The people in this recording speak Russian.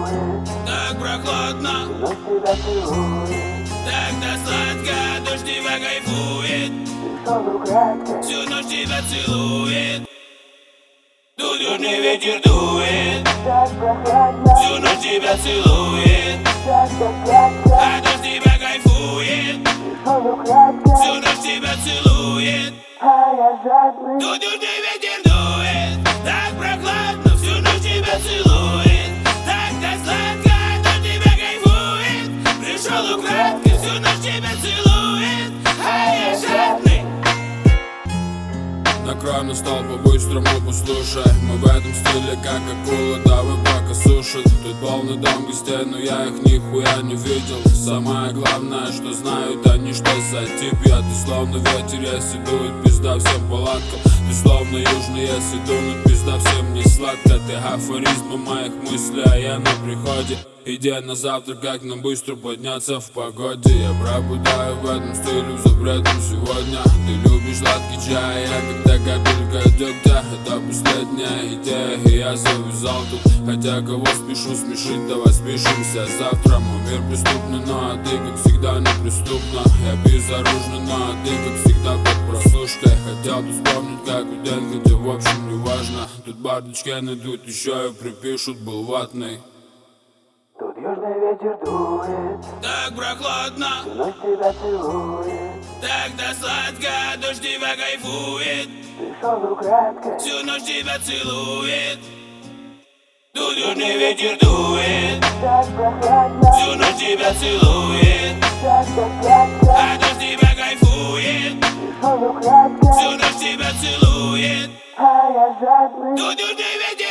дует, так прохладно, ночь тебя целует, тогда сладко, дождь тебя кайфует, сон украдкой, всю ночь тебя целует. Тут южный ветер дует, так прохладно, всю ночь тебя целует, так загадка, а дождь тебя кайфует, сон украдкой, всю ночь тебя целует. а я жадный. Тут южный ветер дует, так прохладно, всю ночь тебя целует, тогда сладко, дождь тебя кайфует, пришел украдкой, всю ночь тебя целует, а я жадный. Накрой на стол по-быстрому, послушай. Мы в этом стиле как акула, давай пока сушит. Тут полный дом гостей, но я их нихуя не видел. Самое главное, что знают они, что за тип я. Ты словно ветер, если дует, пизда всем палаткам. Ты словно южный, если дунуть, пизда всем не сладко. Ты афоризмы моих мыслей, а я на приходе. Идея на завтрак, как нам быстро подняться в погоде. Я пропадаю в этом стиле, в запретном сегодня. Ты любишь сладкий чай, я когда капелька дегтя. Это последняя идея, и я завязал тут. Хотя кого спешу смешить, давай спешимся завтра. Мой мир преступный, ну а ты как всегда неприступна. Я безоружный, ну а ты как всегда под прослушкой. Хотел тут вспомнить, как у день, хотя в общем не важно. Тут бардачки найдут, еще и припишут, был ватный. Тут южный ветер дует, Так прохладно, ночь тебя целует, тогда сладко, дождь тебя кайфует, сон украдкой, всю ночь тебя целует. Тут южный ветер дует, так прохладно, всю ночь тебя целует, так загадка, а дождь тебя кайфует, сон украдкой, всю ночь тебя целует. а я жадный. Тут южный ветер